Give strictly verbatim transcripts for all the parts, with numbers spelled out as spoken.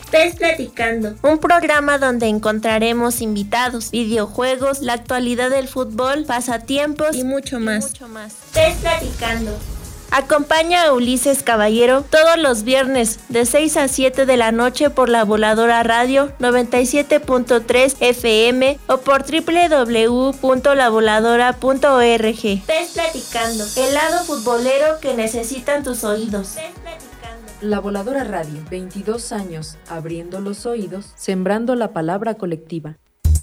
Pez Platicando, un programa donde encontraremos invitados, videojuegos, la actualidad del fútbol, pasatiempos y mucho más. Y mucho más. Pez Platicando. Acompaña a Ulises Caballero todos los viernes de seis a siete de la noche por La Voladora Radio noventa y siete punto tres F M o por doble u doble u doble u punto la voladora punto org. Pez Platicando, el lado futbolero que necesitan tus oídos. Pez Platicando. La Voladora Radio, veintidós años, abriendo los oídos, sembrando la palabra colectiva.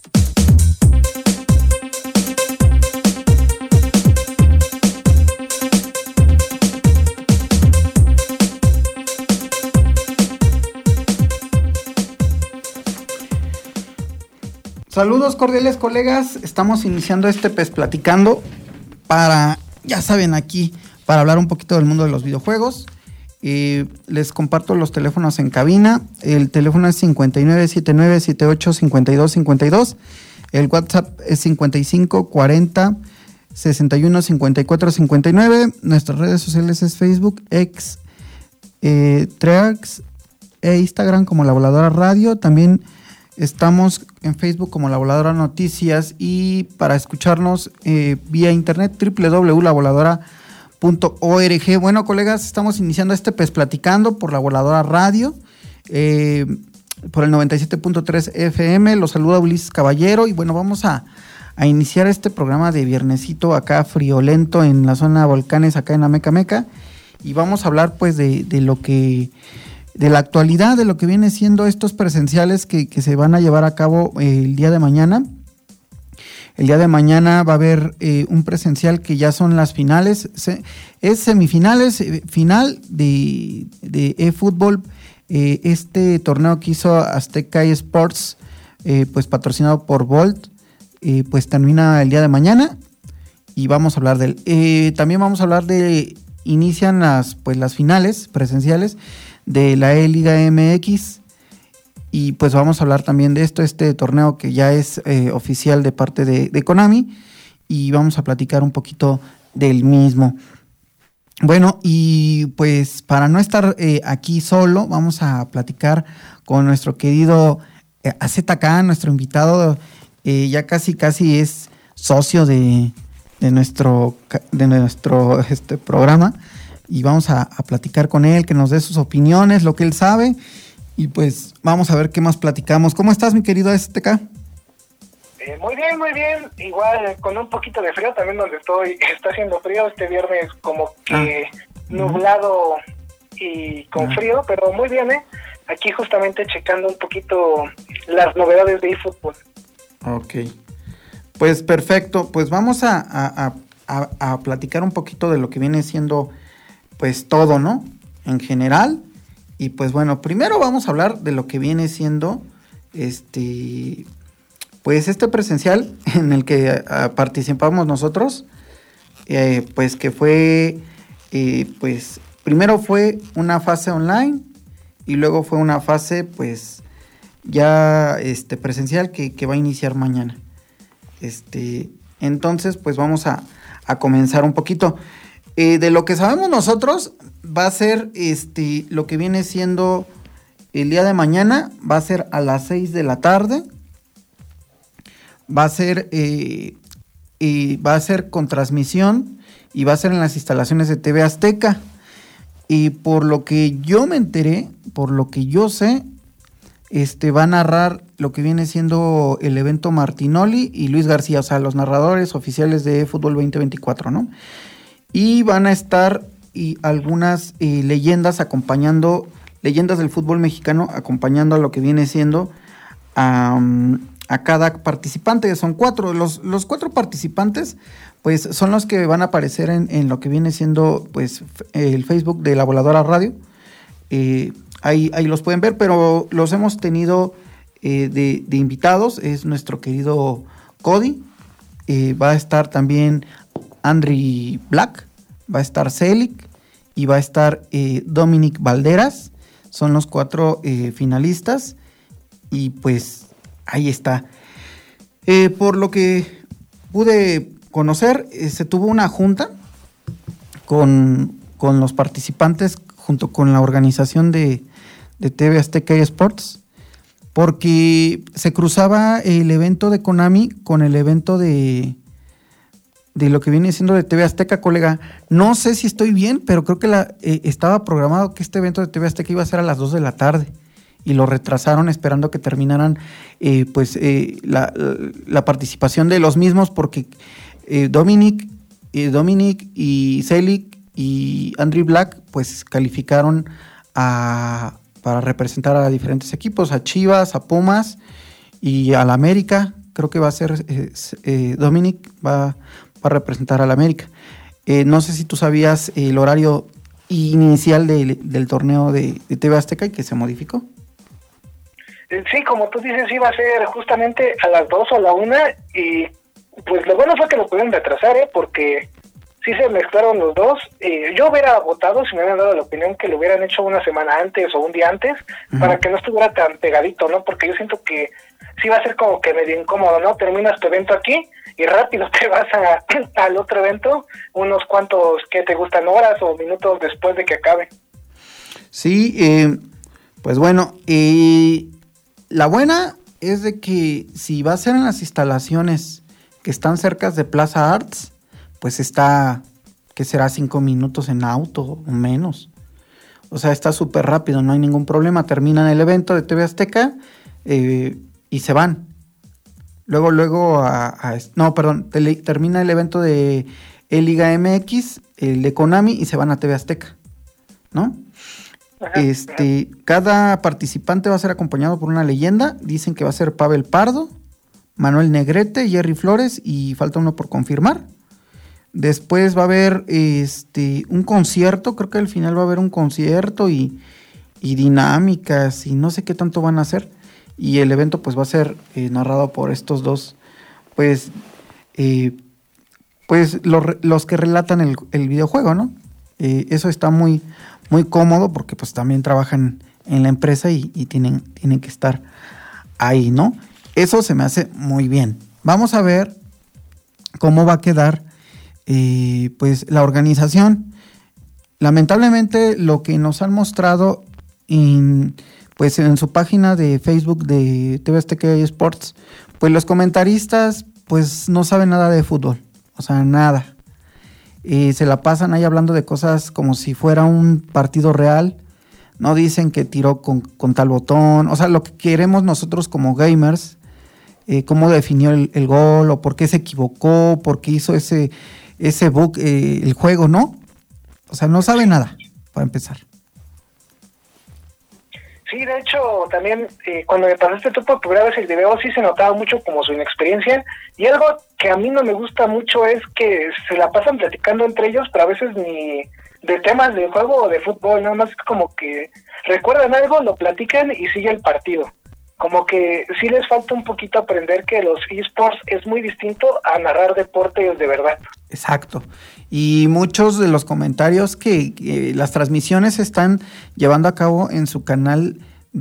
Saludos cordiales, colegas, estamos iniciando este Pez Platicando para, ya saben, aquí, para hablar un poquito del mundo de los videojuegos. Eh, les comparto los teléfonos en cabina. El teléfono es cincuenta y nueve setenta y nueve setenta y ocho cincuenta y dos cincuenta y dos. El WhatsApp es cincuenta y cinco cuarenta sesenta y uno cincuenta y cuatro cincuenta y nueve. Nuestras redes sociales es Facebook, X, eh, Treax e Instagram como La Voladora Radio. También estamos en Facebook como La Voladora Noticias y para escucharnos eh, vía internet doble u doble u doble u punto la voladora punto org. Bueno, colegas, estamos iniciando este Pez Platicando por La Voladora Radio, eh, por el noventa y siete punto tres F M. Los saluda Ulises Caballero y bueno, vamos a, a iniciar este programa de viernesito acá friolento en la zona de volcanes acá en Ameca Meca y vamos a hablar pues de, de lo que, de la actualidad, de lo que viene siendo estos presenciales que, que se van a llevar a cabo eh, el día de mañana. El día de mañana va a haber eh, un presencial que ya son las finales, se, es semifinales, eh, final de, de eFootball, eh, este torneo que hizo Azteca eSports, eh, pues patrocinado por Volt, eh, pues termina el día de mañana y vamos a hablar de él. Eh, también vamos a hablar de, inician las, pues, las finales presenciales de la E-Liga M X. Y pues vamos a hablar también de esto, este torneo que ya es eh, oficial de parte de, de Konami y vamos a platicar un poquito del mismo. Bueno, y pues para no estar eh, aquí solo, vamos a platicar con nuestro querido eh, A Z K, nuestro invitado, eh, ya casi casi es socio de, de nuestro, de nuestro este, programa y vamos a, a platicar con él, que nos dé sus opiniones, lo que él sabe. Y pues vamos a ver qué más platicamos. ¿Cómo estás, mi querido A Z K? Eh, muy bien, muy bien. Igual con un poquito de frío también donde estoy. Está haciendo frío este viernes, como que ah. nublado y con ah. frío, pero muy bien, ¿eh? Aquí justamente checando un poquito las novedades de eFootball. Ok. Pues perfecto. Pues vamos a, a, a, a platicar un poquito de lo que viene siendo pues todo, ¿no? En general. Y pues bueno, primero vamos a hablar de lo que viene siendo este pues este presencial en el que uh, participamos nosotros, eh, pues que fue, eh, pues primero fue una fase online y luego fue una fase pues ya este presencial que, que va a iniciar mañana. Este, entonces pues vamos a, a comenzar un poquito. Eh, de lo que sabemos nosotros, va a ser este lo que viene siendo el día de mañana, va a ser a las seis de la tarde, va a ser, eh, eh, va a ser con transmisión y va a ser en las instalaciones de T V Azteca. Y por lo que yo me enteré, por lo que yo sé, este va a narrar lo que viene siendo el evento Martinoli y Luis García, o sea, los narradores oficiales de Fútbol veinte veinticuatro, ¿no? Y van a estar y algunas eh, leyendas acompañando, leyendas del fútbol mexicano acompañando a lo que viene siendo um, a cada participante, son cuatro. Los, los cuatro participantes pues son los que van a aparecer en, en lo que viene siendo pues el Facebook de La Voladora Radio. Eh, ahí, ahí los pueden ver, pero los hemos tenido eh, de, de invitados. Es nuestro querido Cody, eh, va a estar también Andri Black, va a estar Celic y va a estar eh, Dominic Valderas. Son los cuatro eh, finalistas y pues ahí está. Eh, por lo que pude conocer, eh, se tuvo una junta con, con los participantes junto con la organización de, de T V Azteca y Sports, porque se cruzaba el evento de Konami con el evento de, de lo que viene siendo de T V Azteca, colega. No sé si estoy bien, pero creo que la, eh, estaba programado que este evento de T V Azteca iba a ser a las dos de la tarde y lo retrasaron esperando que terminaran eh, pues eh, la, la participación de los mismos, porque eh, Dominic, eh, Dominic y Selig y Andrew Black pues calificaron a... para representar a diferentes equipos, a Chivas, a Pumas y a la América. Creo que va a ser eh, eh, Dominic, va, va a representar a la América. Eh, no sé si tú sabías el horario inicial de, del torneo de, de T V Azteca y que se modificó. Sí, como tú dices, iba a ser justamente a las dos o a la una, y pues lo bueno fue que lo pudieron retrasar, ¿eh? Porque sí se mezclaron los dos. Eh, yo hubiera votado, si me hubieran dado la opinión, que lo hubieran hecho una semana antes o un día antes, uh-huh, para que no estuviera tan pegadito, ¿no? Porque yo siento que sí va a ser como que medio incómodo, ¿no? Terminas tu evento aquí y rápido te vas a, al otro evento, unos cuantos, ¿qué te gustan? Horas o minutos después de que acabe. Sí, eh, pues bueno, eh, la buena es de que si va a ser en las instalaciones que están cerca de Plaza Arts, pues está, ¿qué será? Cinco minutos en auto o menos. O sea, está súper rápido, no hay ningún problema. Terminan el evento de T V Azteca eh, y se van. Luego, luego, a, a no, perdón, tele, termina el evento de Liga M X, el de Konami, y se van a T V Azteca, ¿no? Ajá, este, ajá. Cada participante va a ser acompañado por una leyenda. Dicen que va a ser Pavel Pardo, Manuel Negrete, Jerry Flores, y falta uno por confirmar. Después va a haber este un concierto, creo que al final va a haber un concierto y, y dinámicas y no sé qué tanto van a hacer. Y el evento pues va a ser eh, narrado por estos dos, pues, eh, pues los, los que relatan el, el videojuego, ¿no? Eh, eso está muy, muy cómodo porque pues también trabajan en la empresa y, y tienen, tienen que estar ahí, ¿no? Eso se me hace muy bien. Vamos a ver cómo va a quedar Eh, pues la organización. Lamentablemente lo que nos han mostrado en, pues en su página de Facebook de T V Azteca Sports, pues los comentaristas pues no saben nada de fútbol, o sea, nada. Eh, se la pasan ahí hablando de cosas como si fuera un partido real. No dicen que tiró con, con tal botón, o sea, lo que queremos nosotros como gamers, eh, cómo definió el, el gol, o por qué se equivocó, por qué hizo ese ese bug, eh, el juego, ¿no? O sea, no sabe nada, para empezar. Sí, de hecho, también eh, cuando me pasaste tú por primera vez el video, sí se notaba mucho como su inexperiencia, y algo que a mí no me gusta mucho es que se la pasan platicando entre ellos, pero a veces ni de temas de juego o de fútbol, nada más como que recuerdan algo, lo platican y sigue el partido. Como que sí les falta un poquito aprender que los eSports es muy distinto a narrar deportes de verdad. Exacto. Y muchos de los comentarios que, que las transmisiones se están llevando a cabo en su canal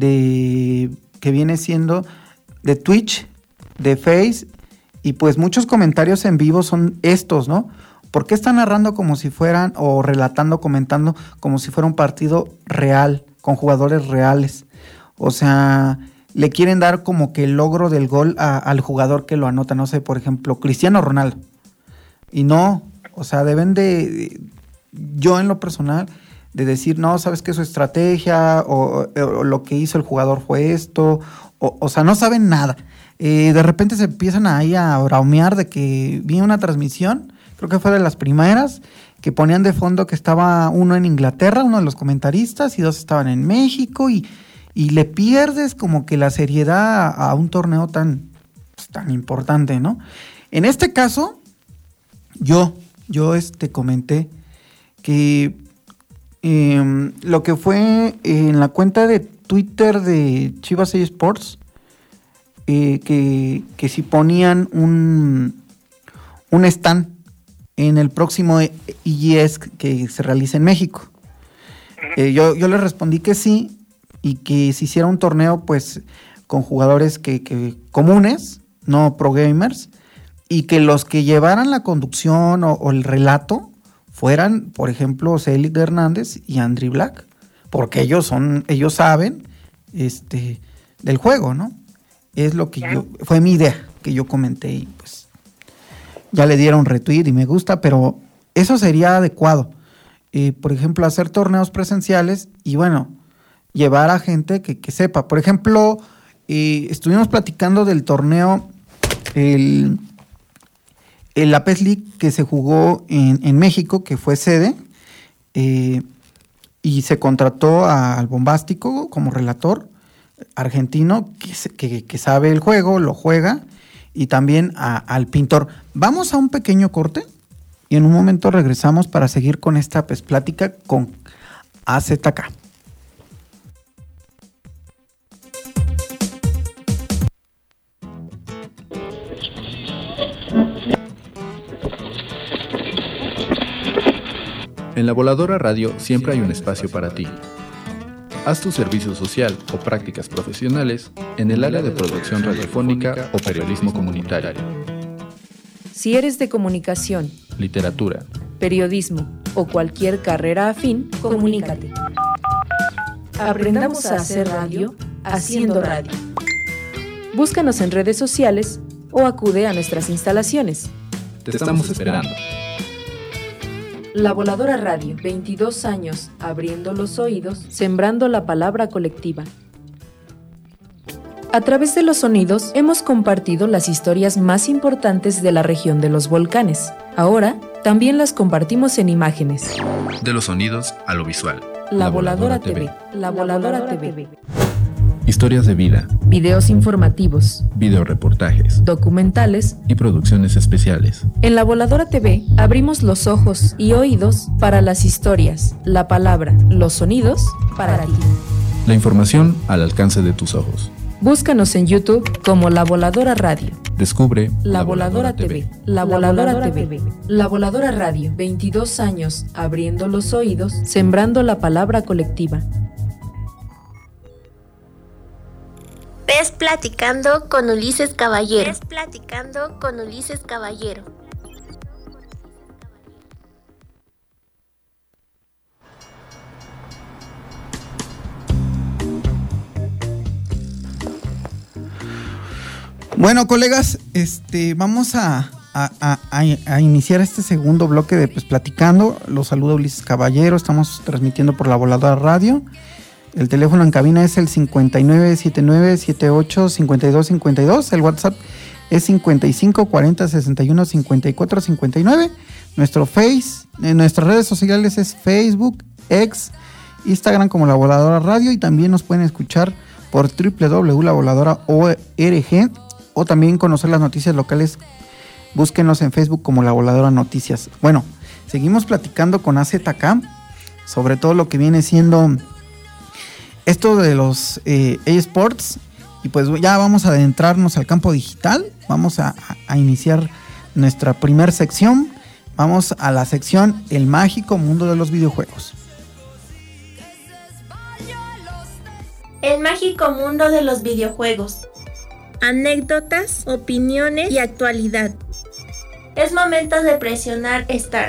de que viene siendo de Twitch, de Face, y pues muchos comentarios en vivo son estos, ¿no? ¿Por qué están narrando como si fueran, o relatando, comentando como si fuera un partido real, con jugadores reales? O sea, le quieren dar como que el logro del gol a, al jugador que lo anota, no sé, por ejemplo, Cristiano Ronaldo. Y no, o sea, deben de, de yo en lo personal, de decir, no, sabes que su estrategia o, o lo que hizo el jugador fue esto, o, o sea, no saben nada. Eh, de repente se empiezan ahí a bromear de que vi una transmisión, creo que fue de las primeras, que ponían de fondo que estaba uno en Inglaterra, uno de los comentaristas, y dos estaban en México, y Y le pierdes como que la seriedad a, a un torneo tan, pues, tan importante, ¿no? En este caso, yo, yo este, comenté que eh, lo que fue en la cuenta de Twitter de Chivas eSports, eh, que, que si ponían un, un stand en el próximo E G S que se realiza en México. Eh, yo, yo les respondí que sí, y que se hiciera un torneo pues con jugadores que, que comunes, no pro gamers, y que los que llevaran la conducción o, o el relato fueran, por ejemplo, Selig Hernández y Andrew Black, porque ellos son, ellos saben este, del juego, ¿no? Es lo que yo, fue mi idea que yo comenté y pues ya le dieron retweet y me gusta, pero eso sería adecuado. Eh, por ejemplo, hacer torneos presenciales y bueno, llevar a gente que, que sepa. Por ejemplo, eh, estuvimos platicando del torneo, el, el la PES League que se jugó en, en México, que fue sede, eh, y se contrató a, al Bombástico como relator argentino que, que, que sabe el juego, lo juega, y también a, al pintor. Vamos a un pequeño corte y en un momento regresamos para seguir con esta pues, plática con A Z K. En La Voladora Radio siempre hay un espacio para ti. Haz tu servicio social o prácticas profesionales en el área de producción radiofónica o periodismo comunitario. Si eres de comunicación, literatura, periodismo o cualquier carrera afín, comunícate. Aprendamos a hacer radio haciendo radio. Búscanos en redes sociales o acude a nuestras instalaciones. Te estamos esperando. La Voladora Radio, veintidós años abriendo los oídos, sembrando la palabra colectiva. A través de los sonidos hemos compartido las historias más importantes de la región de los volcanes. Ahora también las compartimos en imágenes. De los sonidos a lo visual. La, la Voladora, Voladora T V. La Voladora, Voladora T V. Historias de vida. Videos informativos. Videoreportajes. Documentales. Y producciones especiales. En La Voladora T V abrimos los ojos y oídos para las historias, la palabra, los sonidos para ti. La información al alcance de tus ojos. Búscanos en YouTube como La Voladora Radio. Descubre La, la Voladora, Voladora T V. La Voladora, Voladora T V. La Voladora Radio, veintidós años abriendo los oídos, sembrando la palabra colectiva. Pes platicando con Ulises Caballero. Pes platicando con Ulises Caballero. Bueno, colegas, este, vamos a, a, a, a iniciar este segundo bloque de Pues Platicando. Los saluda Ulises Caballero, estamos transmitiendo por La Voladora Radio. El teléfono en cabina es el cincuenta y nueve setenta y nueve setenta y ocho cincuenta y dos cincuenta y dos. El WhatsApp es cincuenta y cinco cuarenta sesenta y uno cincuenta y cuatro cincuenta y nueve. Nuestro Face, en nuestras redes sociales es Facebook, X, Instagram como La Voladora Radio, y también nos pueden escuchar por doble u doble u doble u punto la voladora punto org o también conocer las noticias locales. Búsquenos en Facebook como La Voladora Noticias. Bueno, seguimos platicando con A Z K sobre todo lo que viene siendo esto de los eh, eSports, y pues ya vamos a adentrarnos al campo digital. Vamos a, a, a iniciar nuestra primer sección. Vamos a la sección El mágico mundo de los videojuegos. El mágico mundo de los videojuegos. Anécdotas, opiniones y actualidad. Es momento de presionar Start.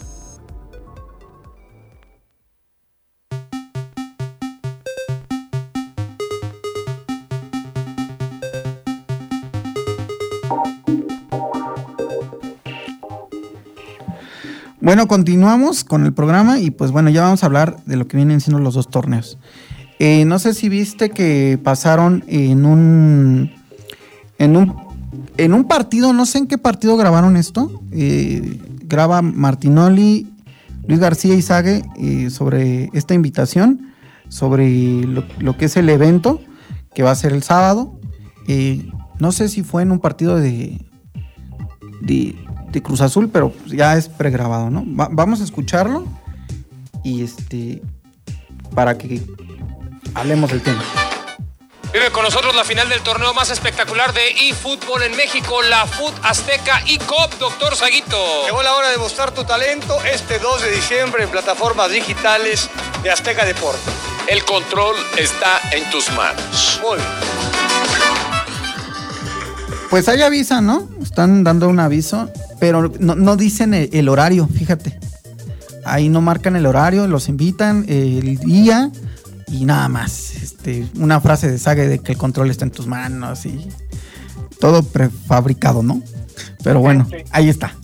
Bueno, continuamos con el programa y pues bueno, ya vamos a hablar de lo que vienen siendo los dos torneos. Eh, no sé si viste que pasaron en un, en un en un partido, no sé en qué partido grabaron esto. Eh, graba Martinoli, Luis García y Sague eh, sobre esta invitación, sobre lo, lo que es el evento que va a ser el sábado. Eh, no sé si fue en un partido de de de Cruz Azul, pero ya es pregrabado, ¿no? Va, vamos a escucharlo y este para que hablemos del tema. Vive con nosotros la final del torneo más espectacular de eFootball en México, la Foot Azteca eCup, doctor Saguito. Llegó la hora de mostrar tu talento este dos de diciembre en plataformas digitales de Azteca Deporte. El control está en tus manos. Muy bien. Pues ahí avisan, ¿no? Están dando un aviso, pero no, no dicen el, el horario, fíjate. Ahí no marcan el horario, los invitan, el día, y nada más. Este, una frase de Sage de que el control está en tus manos y todo prefabricado, ¿no? Pero bueno, sí, sí. Ahí está.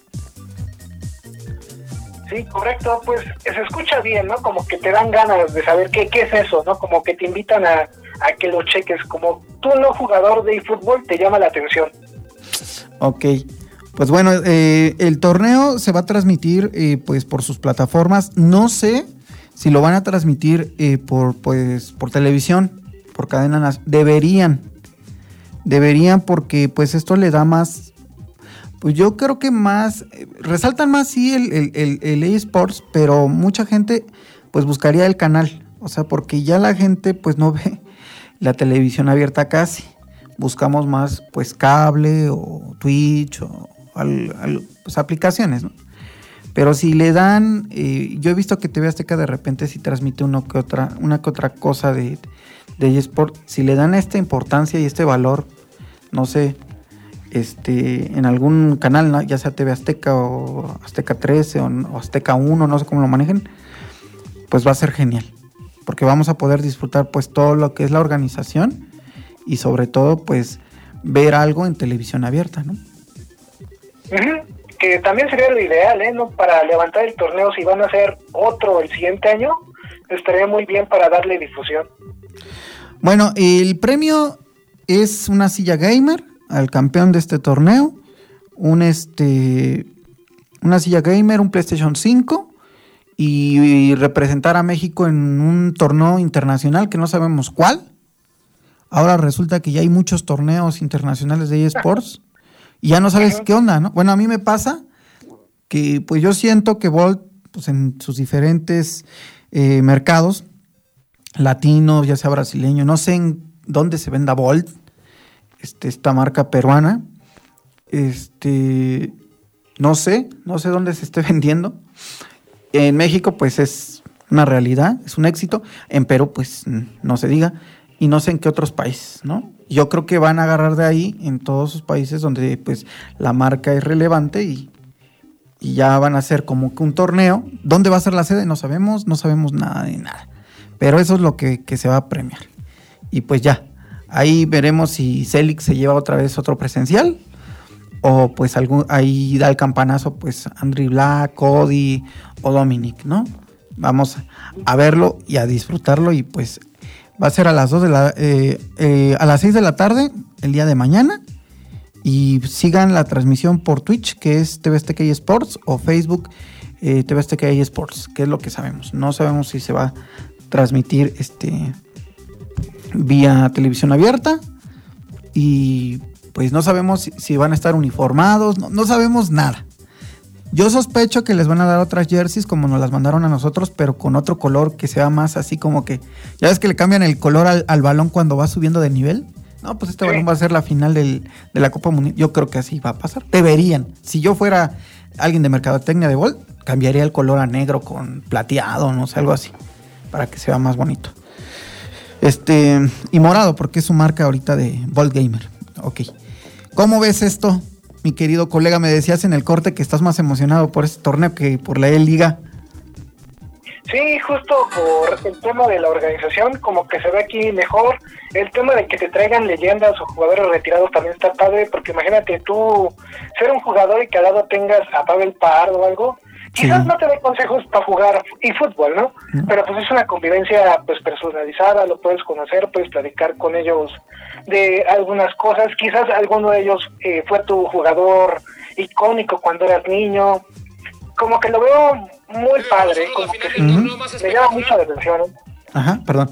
Sí, correcto, pues se escucha bien, ¿no? Como que te dan ganas de saber qué, qué es eso, ¿no? Como que te invitan a, a que lo cheques, como tú no jugador de eFootball te llama la atención. Ok, pues bueno, eh, el torneo se va a transmitir eh, pues por sus plataformas. No sé si lo van a transmitir eh, por pues por televisión, por cadena nacional. Deberían, deberían porque pues esto le da más, pues yo creo que más, eh, resaltan más sí el, el, el, el eSports, pero mucha gente pues buscaría el canal, o sea, porque ya la gente pues no ve la televisión abierta casi. Buscamos más pues cable o Twitch o al, al, pues, aplicaciones, ¿no? Pero si le dan, eh, yo he visto que T V Azteca de repente sí transmite uno que otra, una que otra cosa de, de eSport, si le dan esta importancia y este valor, no sé, este, en algún canal, ¿no? Ya sea T V Azteca o Azteca trece o, o Azteca uno, no sé cómo lo manejen, pues va a ser genial, porque vamos a poder disfrutar pues todo lo que es la organización y sobre todo pues ver algo en televisión abierta, ¿no? Uh-huh. Que también sería lo ideal, ¿eh? ¿No? Para levantar el torneo, si van a hacer otro el siguiente año, estaría muy bien para darle difusión. Bueno, el premio es una silla gamer al campeón de este torneo, un este una silla gamer, un PlayStation cinco y, y representar a México en un torneo internacional que no sabemos cuál. Ahora resulta que ya hay muchos torneos internacionales de eSports y ya no sabes qué onda, ¿no? Bueno, a mí me pasa que pues yo siento que Volt, pues en sus diferentes eh, mercados, latinos, ya sea brasileño, no sé en dónde se venda Volt, este, esta marca peruana, este, no sé, no sé dónde se esté vendiendo. En México pues es una realidad, es un éxito, en Perú pues no se diga. Y no sé en qué otros países, ¿no? Yo creo que van a agarrar de ahí en todos esos países donde pues la marca es relevante y, y ya van a hacer como que un torneo. ¿Dónde va a ser la sede? No sabemos, no sabemos nada de nada. Pero eso es lo que, que se va a premiar. Y pues ya, ahí veremos si Celix se lleva otra vez otro presencial o pues algún, ahí da el campanazo pues Andri Black, Cody o Dominic, ¿no? Vamos a verlo y a disfrutarlo y pues va a ser a las dos de la eh, eh, a las seis de la tarde el día de mañana y sigan la transmisión por Twitch que es T V Azteca eSports o Facebook eh, T V Azteca eSports, que es lo que sabemos. No sabemos si se va a transmitir este vía televisión abierta y pues no sabemos si, si van a estar uniformados, no, no sabemos nada. Yo sospecho que les van a dar otras jerseys como nos las mandaron a nosotros, pero con otro color que sea más así como que... ¿Ya ves que le cambian el color al, al balón cuando va subiendo de nivel? No, pues este sí. Balón va a ser la final del, de la Copa Mundial. Yo creo que así va a pasar. Deberían. Si yo fuera alguien de mercadotecnia de Volt, cambiaría el color a negro con plateado, no sé, algo así, para que sea más bonito. Este, y morado, porque es su marca ahorita de Volt Gamer. Ok. ¿Cómo ves esto? Mi querido colega, me decías en el corte que estás más emocionado por este torneo que por la E-Liga. Sí, justo por el tema de la organización, como que se ve aquí mejor. El tema de que te traigan leyendas o jugadores retirados también está padre, porque imagínate tú ser un jugador y que al lado tengas a Pavel Pardo o algo. Quizás sí. No te dé consejos para jugar y fútbol, ¿no? ¿no? Pero pues es una convivencia pues personalizada, lo puedes conocer, puedes platicar con ellos de algunas cosas. Quizás alguno de ellos eh, fue tu jugador icónico cuando eras niño. Como que lo veo muy padre, como que sí, uh-huh. me llama mucho la atención. ¿eh? Ajá, perdón.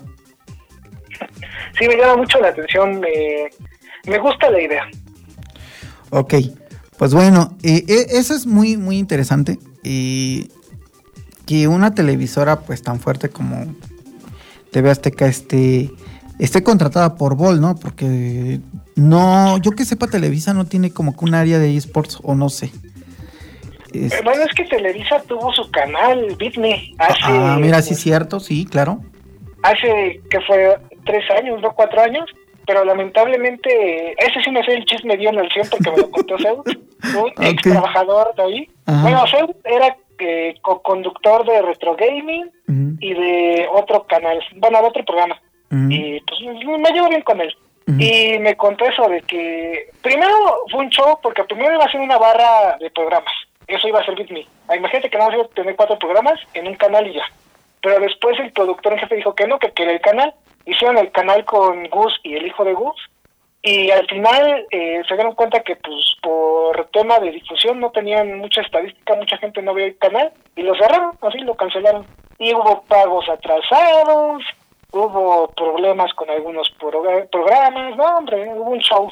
Sí, me llama mucho la atención, me, me gusta la idea. Ok, pues bueno, eh, eh, eso es muy, muy interesante. Y que una televisora pues tan fuerte como T V Azteca esté, esté contratada por Volt, ¿no? Porque no, yo que sepa, Televisa no tiene como que un área de eSports o no sé. Este... Bueno, es que Televisa tuvo su canal, Bitme, hace... Ah, mira, sí es cierto, sí, claro. Hace, que fue tres años, ¿no? Cuatro años. Pero lamentablemente, ese sí me sé el chisme bien al cien porque me lo contó Zeus, un okay. ex trabajador de ahí. Ajá. Bueno, Zeus era eh, co-conductor de Retro Gaming uh-huh. y de otro canal, bueno, de otro programa. Uh-huh. Y pues me llevo bien con él. Uh-huh. Y me contó eso de que primero fue un show, porque primero iba a ser una barra de programas. Eso iba a ser BitMe. Imagínate que no iba a tener cuatro programas en un canal y ya. Pero después el productor en jefe dijo que no, que quería el canal. Hicieron el canal con Gus y el hijo de Gus. Y al final eh, se dieron cuenta que pues por tema de difusión no tenían mucha estadística, mucha gente no veía el canal. Y lo cerraron, así lo cancelaron. Y hubo pagos atrasados, hubo problemas con algunos pro- programas. No, hombre, hubo un show.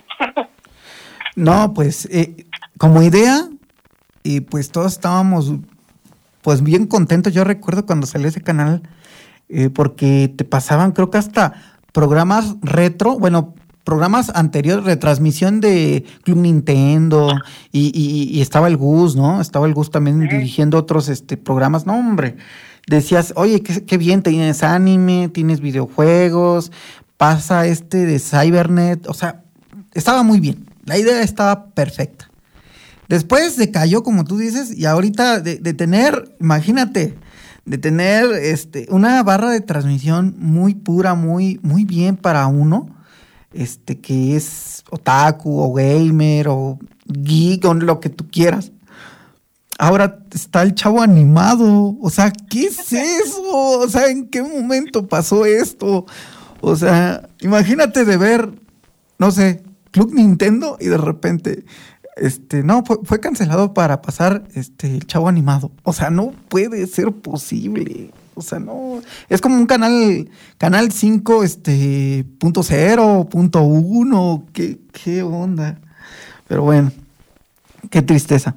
No, pues eh, como idea... Y pues todos estábamos pues bien contentos. Yo recuerdo cuando salió ese canal, eh, porque te pasaban creo que hasta programas retro, bueno, programas anteriores, retransmisión de Club Nintendo, y, y, y estaba el Gus, ¿no? Estaba el Gus también uh-huh. dirigiendo otros este programas. No, hombre, decías, oye, qué, qué bien, tienes anime, tienes videojuegos, pasa este de Cybernet, o sea, estaba muy bien, la idea estaba perfecta. Después decayó, como tú dices, y ahorita de, de tener, imagínate, de tener este una barra de transmisión muy pura, muy, muy bien para uno, este que es otaku o gamer o geek o lo que tú quieras. Ahora está el Chavo Animado, o sea, ¿qué es eso? O sea, ¿en qué momento pasó esto? O sea, imagínate de ver, no sé, Club Nintendo y de repente... Este, no, fue, fue cancelado para pasar este el Chavo Animado. O sea, no puede ser posible. O sea, no. Es como un canal, canal cinco, este, punto cero, punto uno. ¿Qué, qué onda? Pero bueno, qué tristeza.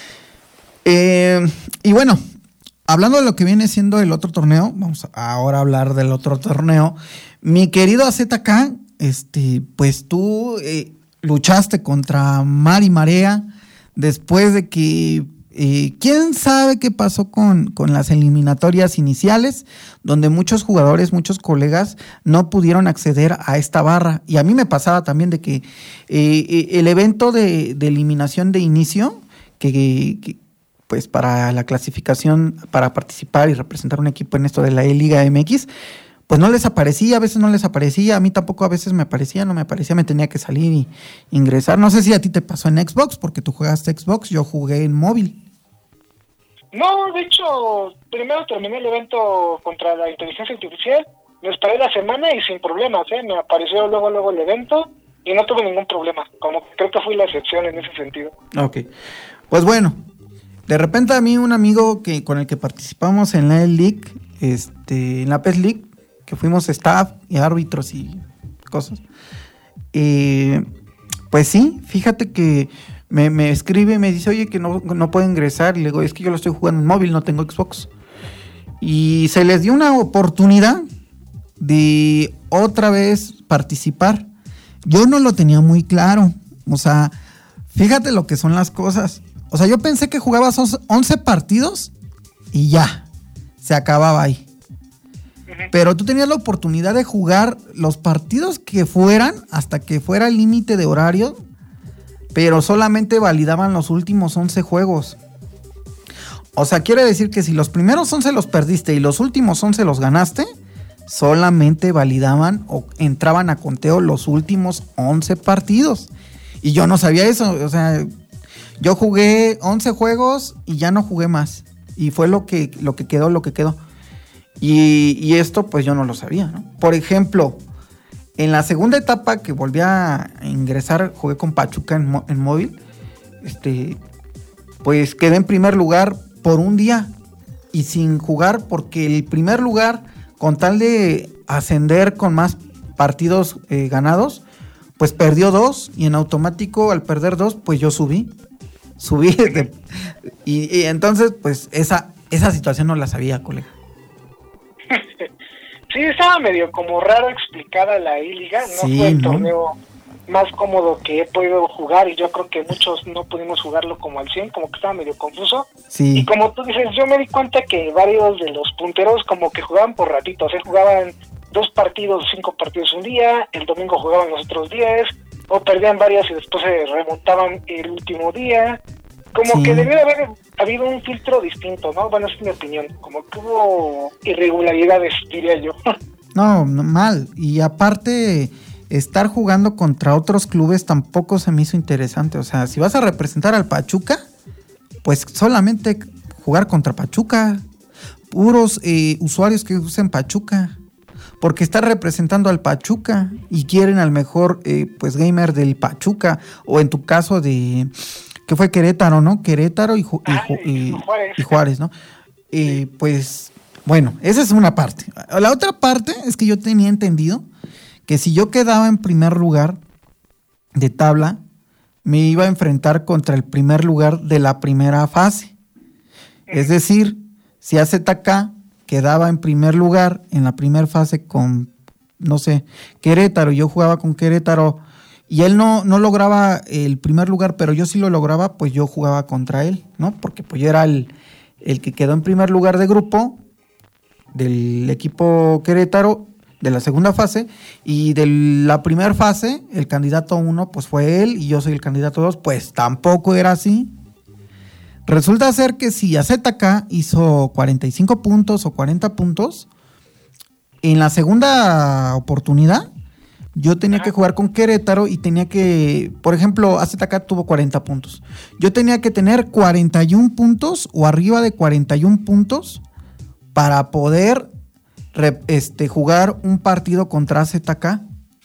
Eh, y bueno, hablando de lo que viene siendo el otro torneo, vamos ahora a hablar del otro torneo. Mi querido A Z K, este, pues tú. Eh, luchaste contra mar y marea después de que eh, quién sabe qué pasó con, con las eliminatorias iniciales, donde muchos jugadores, muchos colegas no pudieron acceder a esta barra. Y a mí me pasaba también de que eh, el evento de, de eliminación de inicio, que, que pues para la clasificación, para participar y representar un equipo en esto de la E-Liga M X, pues no les aparecía, a veces no les aparecía, a mí tampoco a veces me aparecía, no me aparecía, me tenía que salir y ingresar. No sé si a ti te pasó en Xbox, porque tú jugaste Xbox, yo jugué en móvil. No, de hecho, primero terminé el evento contra la inteligencia artificial, me esperé la semana y sin problemas, ¿eh? Me apareció luego, luego el evento y no tuve ningún problema, como creo que fui la excepción en ese sentido. Ok, pues bueno, de repente a mí un amigo que con el que participamos en la E-League, este, en la P E S League, que fuimos staff y árbitros y cosas. Eh, pues sí, fíjate que me, me escribe y me dice, oye, que no, no puedo ingresar. Y le digo, es que yo lo estoy jugando en móvil, no tengo Xbox. Y se les dio una oportunidad de otra vez participar. Yo no lo tenía muy claro. O sea, fíjate lo que son las cosas. O sea, yo pensé que jugabas once partidos y ya, se acababa ahí. Pero tú tenías la oportunidad de jugar los partidos que fueran hasta que fuera el límite de horario, pero solamente validaban los últimos once juegos. O sea, quiere decir que si los primeros once los perdiste y los últimos once los ganaste, solamente validaban o entraban a conteo los últimos once partidos. Y yo no sabía eso, o sea, yo jugué once juegos y ya no jugué más. Y fue lo que, lo que quedó, lo que quedó. Y, y esto pues yo no lo sabía, ¿no? Por ejemplo, en la segunda etapa que volví a ingresar, jugué con Pachuca en, en móvil, este, pues quedé en primer lugar por un día y sin jugar, porque el primer lugar, con tal de ascender con más partidos eh, ganados, pues perdió dos y en automático al perder dos, pues yo subí, subí de, y, y entonces pues esa, esa situación no la sabía, colega. Sí, estaba medio como raro explicada la I-Liga, no sí, fue el ¿no? torneo más cómodo que he podido jugar y yo creo que muchos no pudimos jugarlo como al cien, como que estaba medio confuso. Sí. Y como tú dices, yo me di cuenta que varios de los punteros como que jugaban por ratitos, ¿eh? Jugaban dos partidos, cinco partidos un día, el domingo jugaban los otros diez, o perdían varias y después se remontaban el último día. como sí. que debió haber habido un filtro distinto, ¿no? Bueno, es mi opinión, como que hubo irregularidades, diría yo. No, no, mal. Y aparte, estar jugando contra otros clubes tampoco se me hizo interesante. O sea, si vas a representar al Pachuca, pues solamente jugar contra Pachuca. Puros eh, usuarios que usen Pachuca. Porque está representando al Pachuca y quieren al mejor eh, pues gamer del Pachuca. O en tu caso de... que fue Querétaro, ¿no? Querétaro y, Ju- y, Ju- y, Juárez. y Juárez, ¿no? Eh, pues, bueno, esa es una parte. La otra parte es que yo tenía entendido que si yo quedaba en primer lugar de tabla, me iba a enfrentar contra el primer lugar de la primera fase. Es decir, si A Z K quedaba en primer lugar en la primera fase con, no sé, Querétaro, yo jugaba con Querétaro, y él no, no lograba el primer lugar, pero yo sí lo lograba, pues yo jugaba contra él, ¿no? Porque pues yo era el, el que quedó en primer lugar de grupo del equipo Querétaro de la segunda fase, y de la primera fase, el candidato uno, pues fue él, y yo soy el candidato dos, pues tampoco era así. Resulta ser que si A Z K hizo cuarenta y cinco puntos o cuarenta puntos, en la segunda oportunidad, yo tenía que jugar con Querétaro y tenía que, por ejemplo, A Z K tuvo cuarenta puntos. Yo tenía que tener cuarenta y uno puntos o arriba de cuarenta y uno puntos para poder re, este, jugar un partido contra A Z K.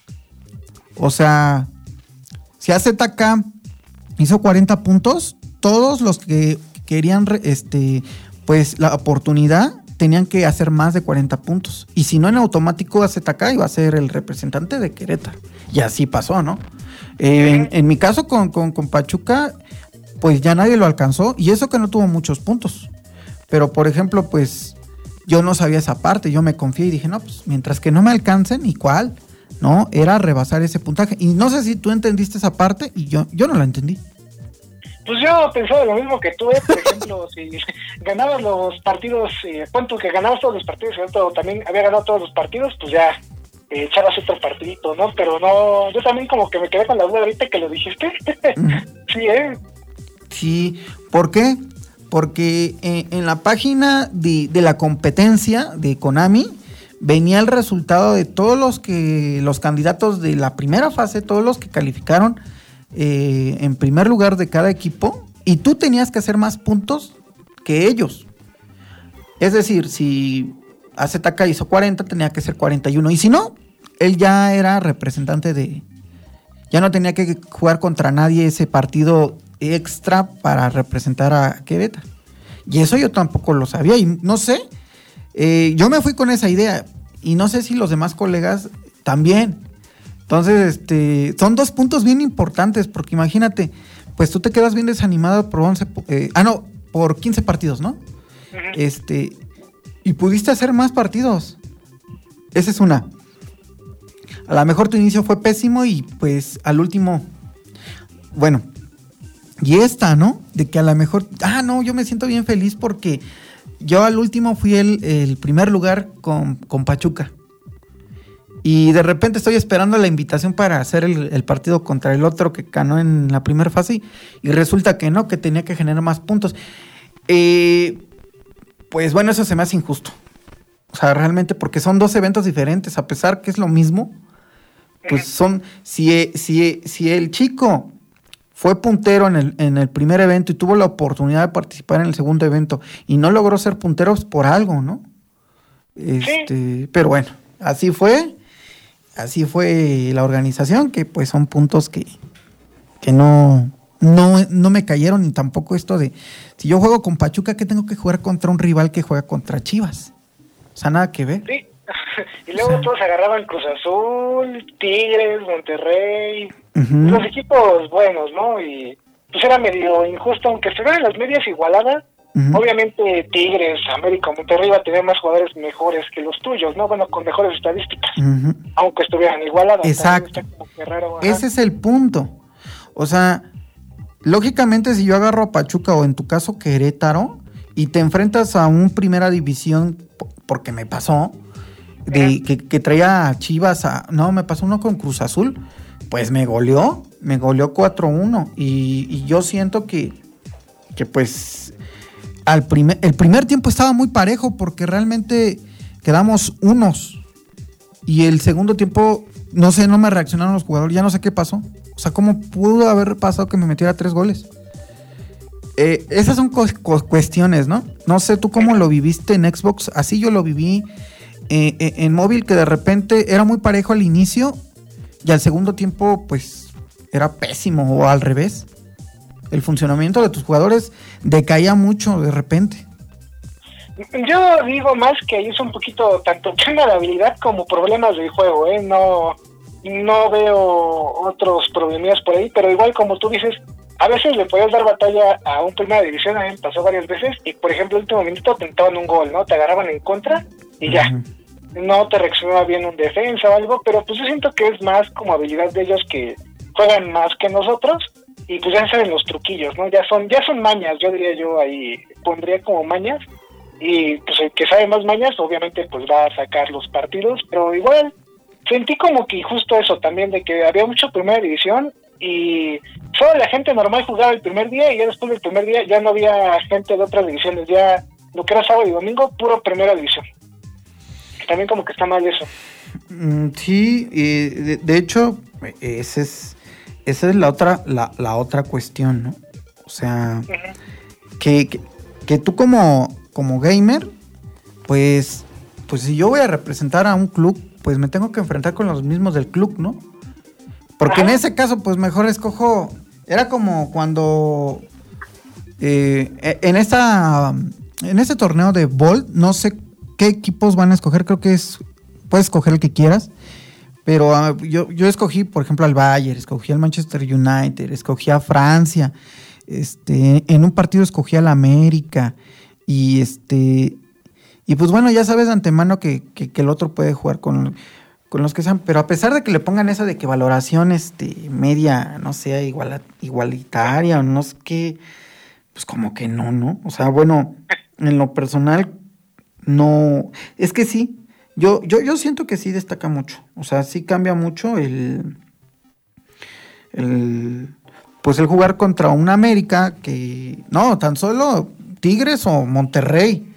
O sea, si A Z K hizo cuarenta puntos, todos los que querían este, pues la oportunidad tenían que hacer más de cuarenta puntos. Y si no, en automático A Z K iba a ser el representante de Querétaro. Y así pasó, ¿no? Eh, en, en mi caso con, con, con Pachuca, pues ya nadie lo alcanzó. Y eso que no tuvo muchos puntos. Pero, por ejemplo, pues yo no sabía esa parte. Yo me confié y dije, no, pues mientras que no me alcancen, ¿y cuál? No, era rebasar ese puntaje. Y no sé si tú entendiste esa parte y yo, yo no la entendí. Pues yo pensaba lo mismo que tú, ¿eh? Por ejemplo, si ganabas los partidos, eh, ¿cuánto que ganabas todos los partidos? Y otro también había ganado todos los partidos, pues ya eh, echabas otro partidito, ¿no? Pero no, yo también como que me quedé con la duda ahorita que lo dijiste. Sí, ¿eh? Sí, ¿por qué? Porque eh, en la página de, de la competencia de Konami venía el resultado de todos los que los candidatos de la primera fase, todos los que calificaron Eh, en primer lugar de cada equipo, y tú tenías que hacer más puntos que ellos. Es decir, si A Z K hizo cuarenta, tenía que ser cuarenta y uno, y si no, él ya era representante de... ya no tenía que jugar contra nadie ese partido extra para representar a Querétaro. Y eso yo tampoco lo sabía, y no sé, eh, yo me fui con esa idea, y no sé si los demás colegas también. Entonces, este, son dos puntos bien importantes, porque imagínate, pues tú te quedas bien desanimado por once, eh, ah no, por quince partidos, ¿no? Uh-huh. Este, y pudiste hacer más partidos. Esa es una. A lo mejor tu inicio fue pésimo y pues al último, bueno, y esta, ¿no? De que a lo mejor, ah, no, yo me siento bien feliz porque yo al último fui el, el primer lugar con, con Pachuca. Y de repente estoy esperando la invitación para hacer el, el partido contra el otro que ganó en la primera fase, y resulta que no, que tenía que generar más puntos. Eh, pues bueno, eso se me hace injusto. O sea, realmente, porque son dos eventos diferentes, a pesar que es lo mismo, pues son, si, si, si el chico fue puntero en el, en el primer evento y tuvo la oportunidad de participar en el segundo evento y no logró ser puntero, pues por algo, ¿no? Este, sí. Pero bueno, así fue. Así fue la organización, que pues son puntos que, que no, no, no me cayeron, ni tampoco esto de, si yo juego con Pachuca, ¿qué tengo que jugar contra un rival que juega contra Chivas? O sea, nada que ver. Sí, y luego o sea, todos agarraban Cruz Azul, Tigres, Monterrey, uh-huh. Los equipos buenos, ¿no? Y pues era medio injusto, aunque estuvieran las medias igualadas. Uh-huh. Obviamente Tigres, América, Monterrey va a tener más jugadores mejores que los tuyos, ¿no? Bueno, con mejores estadísticas, uh-huh. Aunque estuvieran igualadas. Exacto. Raro, ese es el punto. O sea, lógicamente si yo agarro a Pachuca o en tu caso Querétaro y te enfrentas a un primera división, porque me pasó, de uh-huh. que, que traía a Chivas, a, no, me pasó uno con Cruz Azul, pues me goleó, me goleó cuatro uno y, y yo siento que que pues al primer, el primer tiempo estaba muy parejo porque realmente quedamos unos y el segundo tiempo, no sé, no me reaccionaron los jugadores, ya no sé qué pasó. O sea, ¿cómo pudo haber pasado que me metiera tres goles? Eh, esas son cu- cu- cuestiones, ¿no? No sé tú cómo lo viviste en Xbox, así yo lo viví eh, eh, en móvil, que de repente era muy parejo al inicio y al segundo tiempo pues era pésimo, o al revés. El funcionamiento de tus jugadores decaía mucho de repente. Yo digo más que ahí es un poquito tanto tema de habilidad como problemas del juego, ¿eh? No, no veo otros problemas por ahí, pero igual como tú dices, a veces le podías dar batalla a un primera división, a mí me pasó varias veces, y por ejemplo el último minuto tentaban un gol, ¿no? Te agarraban en contra y ya. Uh-huh. No te reaccionaba bien un defensa o algo, pero pues yo siento que es más como habilidad de ellos que juegan más que nosotros, y pues ya saben los truquillos, ¿no? Ya son, ya son mañas, yo diría yo ahí, pondría como mañas, y pues el que sabe más mañas obviamente pues va a sacar los partidos, pero igual sentí como que justo eso también, de que había mucho primera división y solo la gente normal jugaba el primer día y ya después del primer día ya no había gente de otras divisiones, ya lo que era sábado y domingo, puro primera división. También como que está mal eso. Mm, sí, eh, de, de hecho, ese es, esa es la otra, la, la otra cuestión, ¿no? O sea, uh-huh. que, que, que tú como, como gamer, pues, pues si yo voy a representar a un club, pues me tengo que enfrentar con los mismos del club, ¿no? Porque Ajá. en ese caso, pues mejor escojo, era como cuando eh, en esta, en este torneo de Volt, no sé qué equipos van a escoger, creo que es, puedes escoger el que quieras, pero uh, yo, yo escogí, por ejemplo, al Bayern, escogí al Manchester United, escogí a Francia, este, en un partido escogí al América, y este, y pues bueno, ya sabes de antemano que, que, que el otro puede jugar con, con los que sean, pero a pesar de que le pongan esa de que valoración este, media, no sé, igual, igualitaria, o no sé qué, pues como que no, ¿no? O sea, bueno, en lo personal, no, es que sí, yo, yo, yo siento que sí destaca mucho, o sea, sí cambia mucho el, el, pues el jugar contra un América que, no, tan solo Tigres o Monterrey,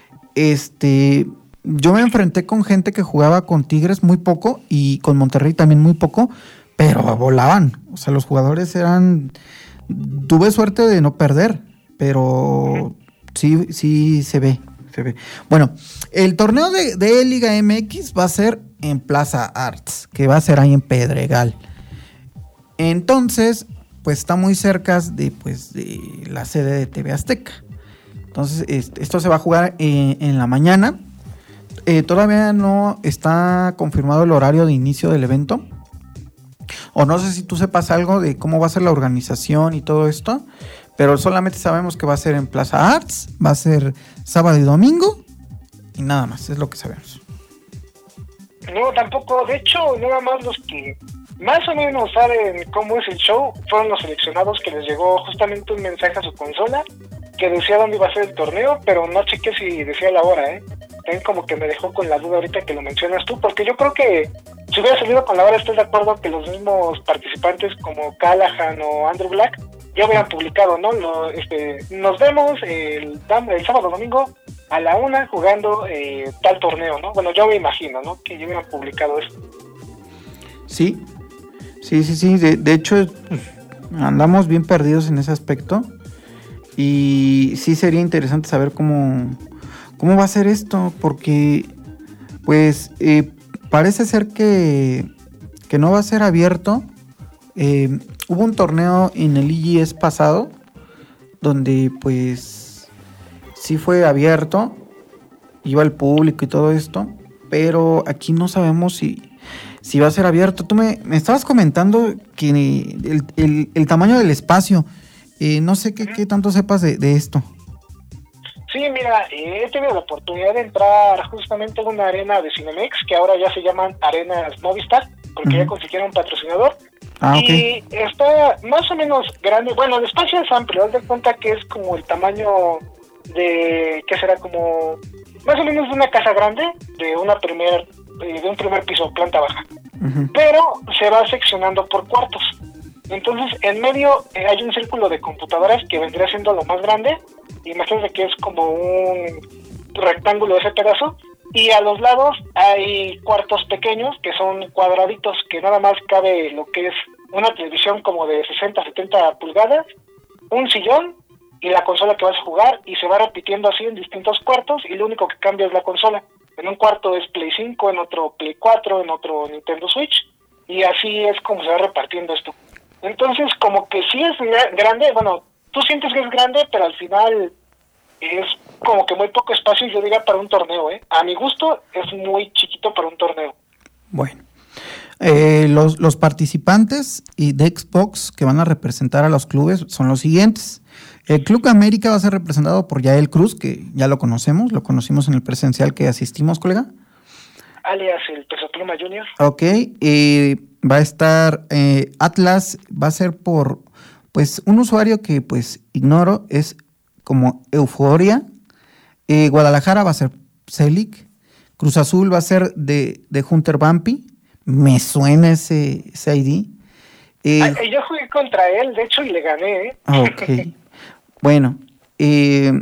este, yo me enfrenté con gente que jugaba con Tigres muy poco y con Monterrey también muy poco, pero volaban, o sea, los jugadores eran, tuve suerte de no perder, pero sí, sí se ve. Se ve. Bueno, el torneo de, de Liga M X va a ser en Plaza Arts, que va a ser ahí en Pedregal. Entonces, pues está muy cerca de, pues, de la sede de T V Azteca. Entonces, este, esto se va a jugar eh, en la mañana. Eh, todavía no está confirmado el horario de inicio del evento. O no sé si tú sepas algo de cómo va a ser la organización y todo esto. Pero solamente sabemos que va a ser en Plaza Arts, va a ser sábado y domingo, y nada más, es lo que sabemos. No, tampoco, de hecho, nada más los que más o menos saben cómo es el show fueron los seleccionados, que les llegó justamente un mensaje a su consola que decía dónde iba a ser el torneo, pero no chequé si decía la hora, ¿eh? También como que me dejó con la duda ahorita que lo mencionas tú, porque yo creo que si hubiera salido con la hora, estoy de acuerdo que los mismos participantes como Callahan o Andrew Black ya hubieran publicado, ¿no? Lo, este, nos vemos el, el sábado domingo a la una jugando eh, tal torneo, ¿no? Bueno, yo me imagino, ¿no? Que ya hubieran publicado eso. Sí, sí, sí, sí. De, de hecho, pues, andamos bien perdidos en ese aspecto. Y sí sería interesante saber cómo, cómo va a ser esto, porque pues eh, parece ser que, que no va a ser abierto. Eh, hubo un torneo en el I G S pasado donde pues sí fue abierto, iba el público y todo esto, pero aquí no sabemos si, si va a ser abierto. Tú me, me estabas comentando que el, el, el tamaño del espacio, eh, no sé qué, qué tanto sepas de, de esto. Sí, mira, he tenido la oportunidad de entrar justamente a una arena de Cinemex, que ahora ya se llaman Arenas Movistar, porque uh-huh. ya consiguieron un patrocinador. Ah, okay. Y está más o menos grande. Bueno, el espacio es amplio, haz de cuenta que es como el tamaño de, ¿qué será? Como más o menos de una casa grande, de una primer, de un primer piso, planta baja. Uh-huh. Pero se va seccionando por cuartos. Entonces, en medio eh, hay un círculo de computadoras que vendría siendo lo más grande. Imagínense que es como un rectángulo ese pedazo. Y a los lados hay cuartos pequeños que son cuadraditos que nada más cabe lo que es una televisión como de sesenta, setenta pulgadas, un sillón y la consola que vas a jugar, y se va repitiendo así en distintos cuartos, y lo único que cambia es la consola. En un cuarto es Play cinco, en otro Play cuatro, en otro Nintendo Switch, y así es como se va repartiendo esto. Entonces, como que sí es grande, bueno, tú sientes que es grande, pero al final es como que muy poco espacio, yo diría, para un torneo, ¿eh? A mi gusto, es muy chiquito para un torneo. Bueno, eh, los, los participantes y de Xbox que van a representar a los clubes son los siguientes. El Club América va a ser representado por Yael Cruz, que ya lo conocemos, lo conocimos en el presencial que asistimos, colega. Alias el Peso Pluma Junior. Ok, eh, va a estar eh, Atlas, va a ser por, pues, un usuario que, pues, ignoro, es como Euforia. Eh, Guadalajara va a ser Celic. Cruz Azul va a ser de, de Hunter Bumpy. Me suena ese, ese I D. Eh, Ay, yo jugué contra él, de hecho, y le gané, ¿eh? Ok. Bueno, eh,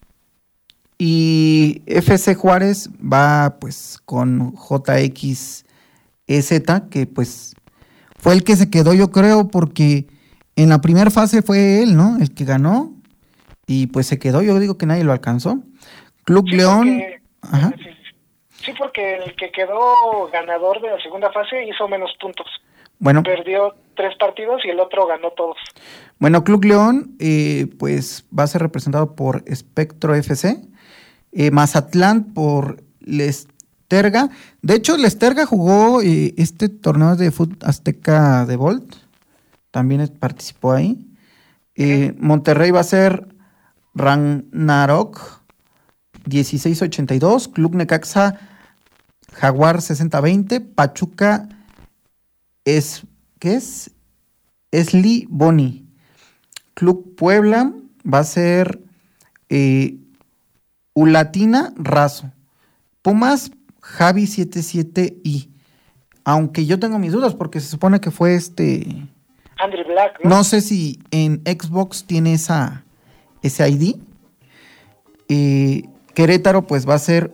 y F C Juárez va pues con J X E Z, que pues fue el que se quedó, yo creo, porque en la primera fase fue él, ¿no? El que ganó, y pues se quedó, yo digo que nadie lo alcanzó. Club Sí, León. porque, Ajá. sí, sí, porque el que quedó ganador de la segunda fase hizo menos puntos. Bueno, Perdió tres partidos y el otro ganó todos. Bueno, Club León, eh, pues va a ser representado por Espectro F C, eh, Mazatlán por Lesterga. De hecho, Lesterga jugó eh, este torneo de fútbol azteca de Volt, también participó ahí. Eh, Monterrey va a ser Ragnarok dieciséis ochenta y dos, Club Necaxa Jaguar sesenta veinte, Pachuca es, ¿qué es? Esli Boni. Club Puebla va a ser eh, Ulatina Razo. Pumas Javi setenta y siete i. Aunque yo tengo mis dudas porque se supone que fue este... Andrew Black, ¿no? No sé si en Xbox tiene esa ese I D. Eh, Querétaro pues va a ser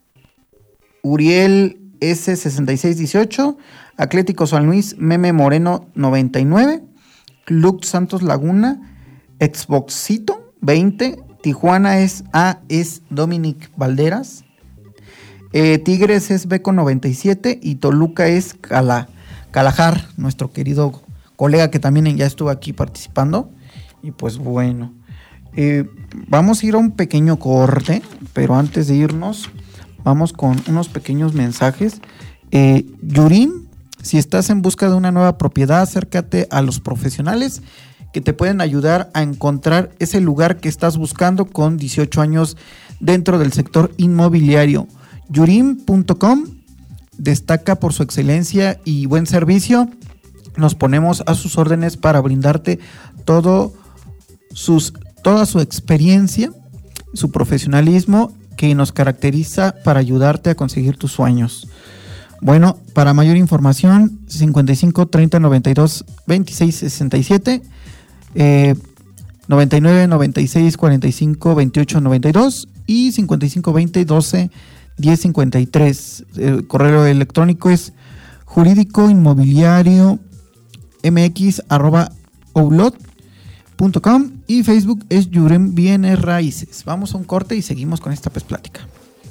Uriel S sesenta y seis dieciocho, Atlético San Luis Meme Moreno noventa y nueve, Club Santos Laguna Xboxito veinte, Tijuana es A es Dominic Valderas, eh, Tigres es Beco noventa y siete y Toluca es Cala, Calajar, nuestro querido colega que también ya estuvo aquí participando. Y pues bueno, eh, vamos a ir a un pequeño corte, pero antes de irnos vamos con unos pequeños mensajes. eh, Yurim, si estás en busca de una nueva propiedad, acércate a los profesionales que te pueden ayudar a encontrar ese lugar que estás buscando con dieciocho años dentro del sector inmobiliario. Yurim punto com destaca por su excelencia y buen servicio. Nos ponemos a sus órdenes para brindarte todo sus, toda su experiencia, su profesionalismo que nos caracteriza para ayudarte a conseguir tus sueños. Bueno, para mayor información, cincuenta y cinco treinta noventa y dos veintiséis sesenta y siete, eh, noventa y nueve noventa y seis cuarenta y cinco veintiocho noventa y dos y cincuenta y cinco veinte doce diez cincuenta y tres. El correo electrónico es jurídico inmobiliario mx arroba outlook punto com y Facebook es Yurim Bienes Raíces. Vamos a un corte y seguimos con esta P E S Plática.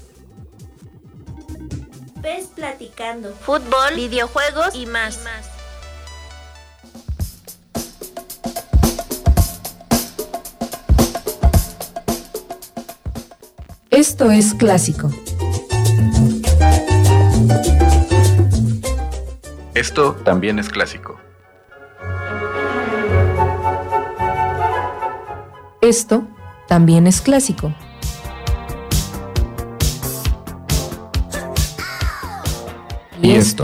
P E S Platicando, fútbol, videojuegos y más. Esto es Clásico. Esto también es clásico. Esto también es clásico. ¿Y esto?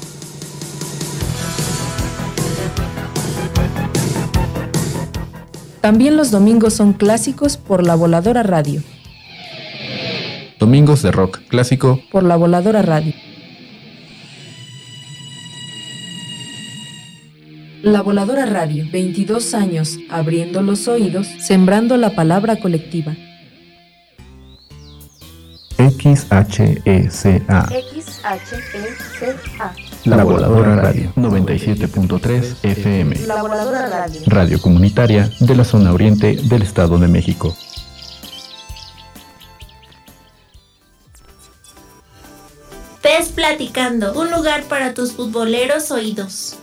También los domingos son clásicos por La Voladora Radio. Domingos de rock clásico Por La Voladora Radio. La Voladora Radio, veintidós años abriendo los oídos, sembrando la palabra colectiva. X H E C A. X H E C A. La Voladora Radio, noventa y siete punto tres F M. La Voladora Radio. Radio comunitaria de la zona oriente del Estado de México. Pez Platicando, un lugar para tus futboleros oídos.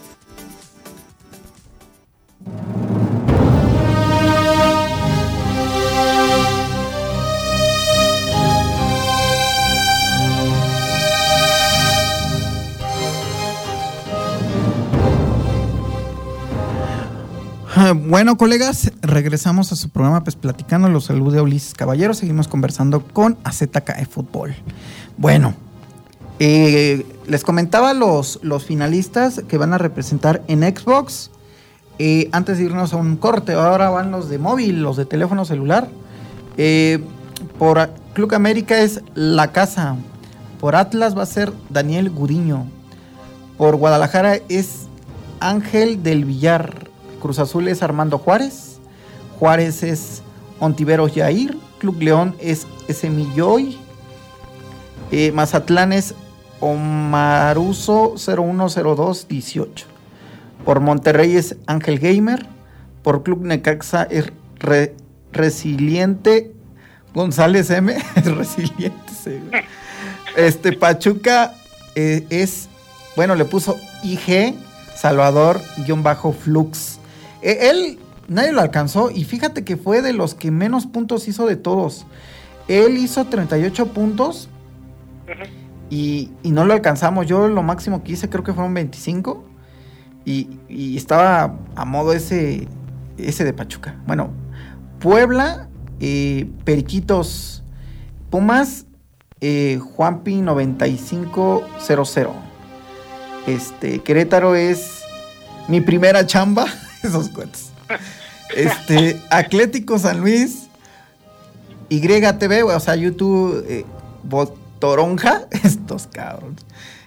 Bueno, colegas, regresamos a su programa Pues Platicando. Los saluda Ulises Caballero. Seguimos conversando con A Z K E Fútbol. Bueno, eh, les comentaba los, los finalistas que van a representar en Xbox. Eh, antes de irnos a un corte, ahora van los de móvil, los de teléfono celular. Eh, por Club América es La Casa. Por Atlas va a ser Daniel Gudiño. Por Guadalajara es Ángel del Villar. Cruz Azul es Armando Juárez. Juárez es Ontiveros Yair. Club León es Esemilloy. Eh, Mazatlán es Omaruso cero uno cero dos dieciocho. Por Monterrey es Ángel Gamer. Por Club Necaxa es Re, Resiliente González M. Resiliente, sí. Este Pachuca eh, es, bueno, le puso I G Salvador-Flux. Eh, él, nadie lo alcanzó y fíjate que fue de los que menos puntos hizo de todos. Él hizo treinta y ocho puntos y, y no lo alcanzamos. Yo lo máximo que hice creo que fueron veinticinco y, y estaba a modo ese, ese de Pachuca. Bueno, Puebla, eh, Periquitos, Pumas, eh, Juanpi noventa y cinco cero cero. Este, Querétaro es Mi Primera Chamba. Esos cuentos. Este, Atlético San Luis, Y T V, o sea, YouTube, eh, Botoronja, estos cabrones.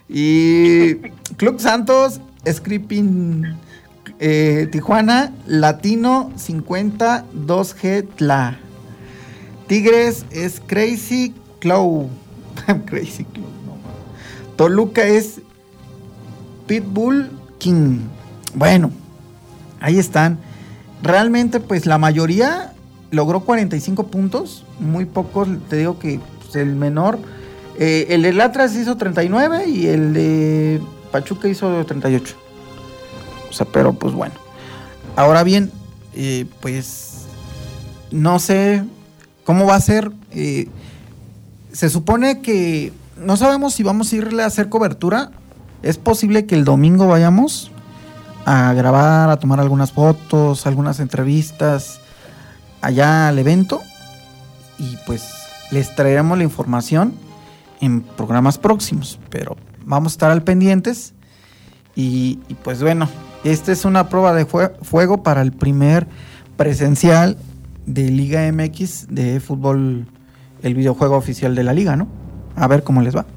Y Club Santos, Scripin, eh, Tijuana, Latino cincuenta dos G Tla. Tigres es Crazy Claw. Crazy Claw, no. Toluca es Pitbull King. Bueno, ahí están. Realmente, pues la mayoría logró cuarenta y cinco puntos. Muy pocos, te digo que pues, el menor. Eh, el del Atlas hizo treinta y nueve y el de Pachuca hizo treinta y ocho. O sea, pero pues bueno. Ahora bien, eh, pues no sé cómo va a ser. Eh, se supone que no sabemos si vamos a irle a hacer cobertura. Es posible que el domingo vayamos a grabar, a tomar algunas fotos, algunas entrevistas allá al evento y pues les traeremos la información en programas próximos, pero vamos a estar al pendientes y, y pues bueno, esta es una prueba de fue- fuego para el primer presencial de Liga M X de fútbol, el videojuego oficial de la liga, ¿no? A ver cómo les va.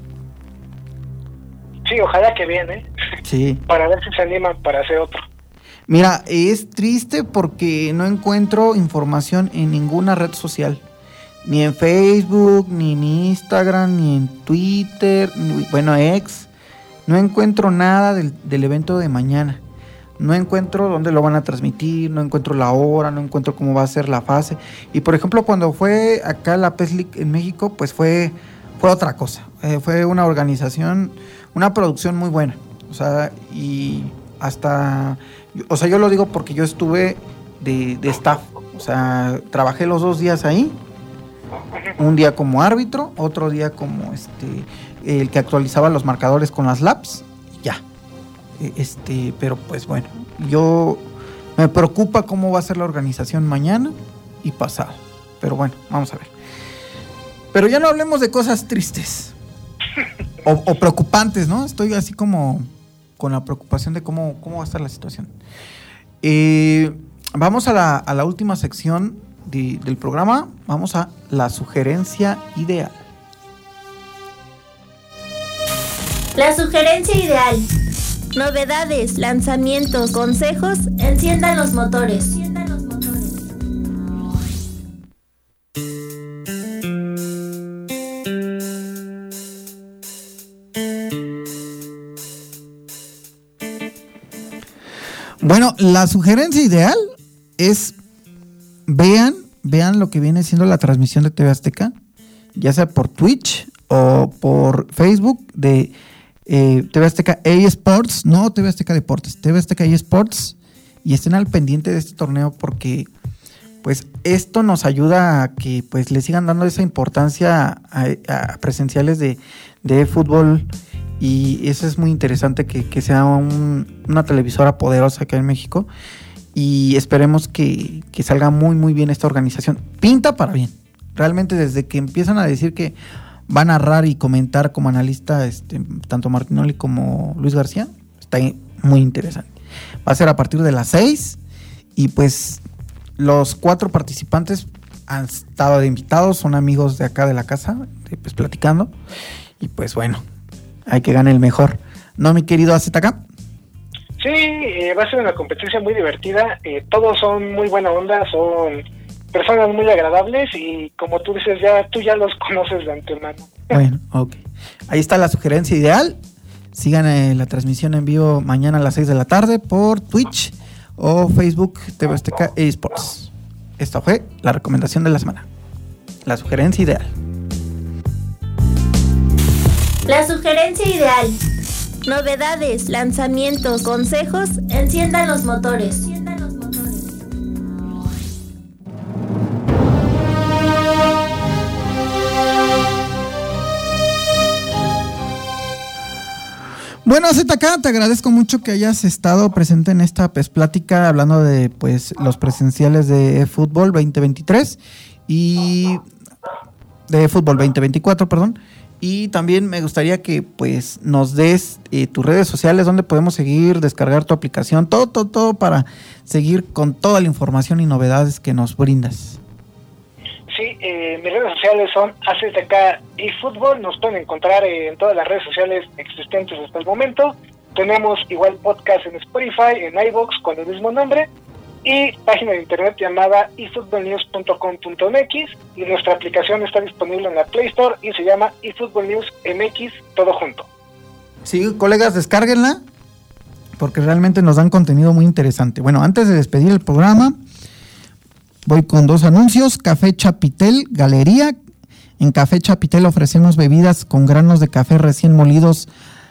Sí, ojalá que bien, ¿eh? Sí. Para ver si se animan para hacer otro. Mira, es triste porque no encuentro información en ninguna red social. Ni en Facebook, ni en Instagram, ni en Twitter, ni, bueno, X. No encuentro nada del, del evento de mañana. No encuentro dónde lo van a transmitir, no encuentro la hora, no encuentro cómo va a ser la fase. Y por ejemplo, cuando fue acá la P E S League en México, pues fue, fue otra cosa. Eh, fue una organización, una producción muy buena. O sea, y hasta, o sea, yo lo digo porque yo estuve de, de staff. O sea, trabajé los dos días ahí. Un día como árbitro, otro día como este el que actualizaba los marcadores con las labs. Ya. Este, pero pues bueno, yo me preocupa cómo va a ser la organización mañana y pasado. Pero bueno, vamos a ver. Pero ya no hablemos de cosas tristes o, o preocupantes, ¿no? Estoy así como con la preocupación de cómo, cómo va a estar la situación. Eh, vamos a la, a la última sección de, del programa. Vamos a la sugerencia ideal. La sugerencia ideal. Novedades, lanzamientos, consejos, enciendan los motores. Bueno, la sugerencia ideal es vean, vean lo que viene siendo la transmisión de T V Azteca, ya sea por Twitch o por Facebook de eh, T V Azteca eSports, no T V Azteca Deportes, T V Azteca eSports, y estén al pendiente de este torneo porque pues esto nos ayuda a que pues le sigan dando esa importancia a, a presenciales de, de fútbol. Y eso es muy interesante que, que sea un, una televisora poderosa acá en México. Y esperemos que, que salga muy muy bien esta organización. Pinta para bien. Realmente desde que empiezan a decir que va a narrar y comentar como analista este, tanto Martinoli como Luis García, está muy interesante. Va a ser a partir de las seis. Y pues los cuatro participantes han estado de invitados. Son amigos de acá de la casa, de, pues platicando. Y pues bueno, hay que ganar el mejor. ¿No, mi querido A Z K? Sí, eh, va a ser una competencia muy divertida. Eh, todos son muy buena onda, son personas muy agradables y como tú dices, ya tú ya los conoces de antemano. Bueno, ok. Ahí está la sugerencia ideal. Sigan eh, la transmisión en vivo mañana a las seis de la tarde por Twitch o Facebook T V Azteca eSports. Esta fue la recomendación de la semana. La sugerencia ideal. La sugerencia ideal. Novedades, lanzamientos, consejos, enciendan los motores. Bueno, Z K, te agradezco mucho que hayas estado presente en esta pues, plática hablando de pues los presenciales de fútbol veinte veintitrés y de fútbol veinte veinticuatro, perdón. Y también me gustaría que pues nos des eh, tus redes sociales donde podemos seguir, descargar tu aplicación, todo, todo, todo para seguir con toda la información y novedades que nos brindas. Sí, eh, mis redes sociales son A Z K y Fútbol. Nos pueden encontrar eh, en todas las redes sociales existentes hasta el momento. Tenemos igual podcast en Spotify, en iVoox con el mismo nombre. Y página de internet llamada i fútbol news punto com punto m x y nuestra aplicación está disponible en la Play Store y se llama eFootball News M X, todo junto. Sí, colegas, descárguenla porque realmente nos dan contenido muy interesante. Bueno, antes de despedir el programa, voy con dos anuncios. Café Chapitel Galería. En Café Chapitel ofrecemos bebidas con granos de café recién molidos.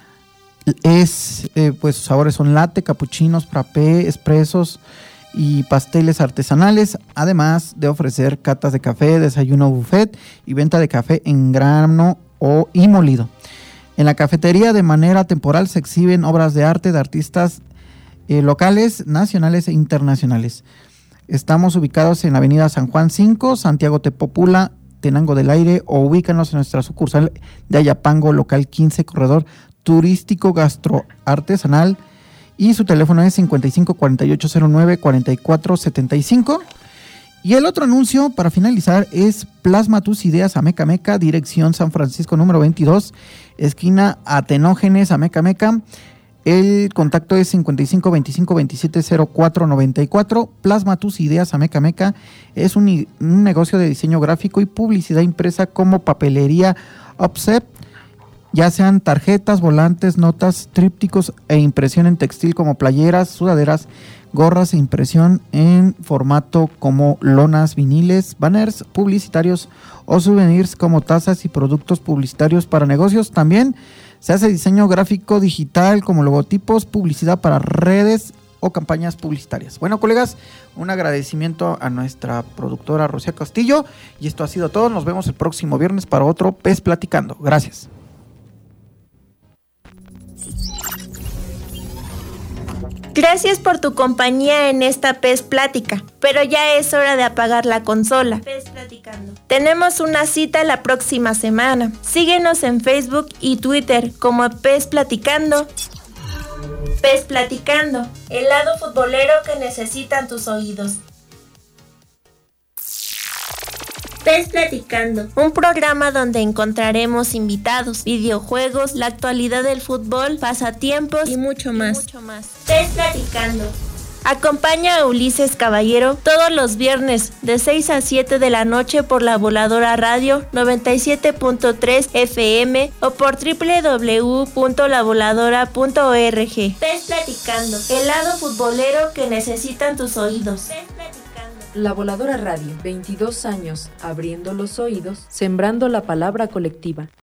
Es, eh, pues sus sabores son latte, capuchinos, frappé, expresos y pasteles artesanales, además de ofrecer catas de café, desayuno buffet y venta de café en grano o y molido. En la cafetería de manera temporal se exhiben obras de arte de artistas eh, locales, nacionales e internacionales. Estamos ubicados en la avenida San Juan cinco, Santiago Tepopula, Tenango del Aire, o ubícanos en nuestra sucursal de Ayapango, local quince, corredor turístico gastroartesanal. Y su teléfono es cincuenta y cinco, cuarenta y ocho, cero nueve, cuarenta y cuatro, setenta y cinco. Y el otro anuncio, para finalizar, es Plasma tus ideas Ameca Meca, dirección San Francisco número veintidós, esquina Atenógenes, Ameca Meca. El contacto es cincuenta y cinco, veinticinco, veintisiete, cero cuatro, noventa y cuatro. Plasma tus ideas Ameca Meca es un, un negocio de diseño gráfico y publicidad impresa como papelería offset, ya sean tarjetas, volantes, notas, trípticos e impresión en textil como playeras, sudaderas, gorras e impresión en formato como lonas, viniles, banners publicitarios o souvenirs como tazas y productos publicitarios para negocios. También se hace diseño gráfico digital como logotipos, publicidad para redes o campañas publicitarias. Bueno, colegas, un agradecimiento a nuestra productora Rocío Castillo y esto ha sido todo. Nos vemos el próximo viernes para otro Pez Platicando. Gracias. Gracias por tu compañía en esta Pez Plática, pero ya es hora de apagar la consola. Pez Platicando. Tenemos una cita la próxima semana. Síguenos en Facebook y Twitter como Pez Platicando. Pez Platicando, el lado futbolero que necesitan tus oídos. Pez Platicando, un programa donde encontraremos invitados, videojuegos, la actualidad del fútbol, pasatiempos y mucho más. Y mucho más. Pez Platicando. Acompaña a Ulises Caballero todos los viernes de seis a siete de la noche por La Voladora Radio noventa y siete punto tres F M o por doble u doble u doble u punto la voladora punto org. Pez Platicando, el lado futbolero que necesitan tus oídos. Pez Platicando. La Voladora Radio, veintidós años, abriendo los oídos, sembrando la palabra colectiva.